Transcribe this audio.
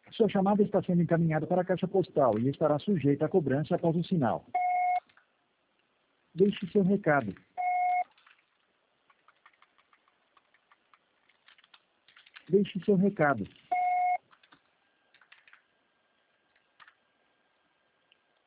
Sua chamada está sendo encaminhada para a caixa postal e estará sujeita a cobrança após o sinal. Deixe seu recado. Deixe seu recado.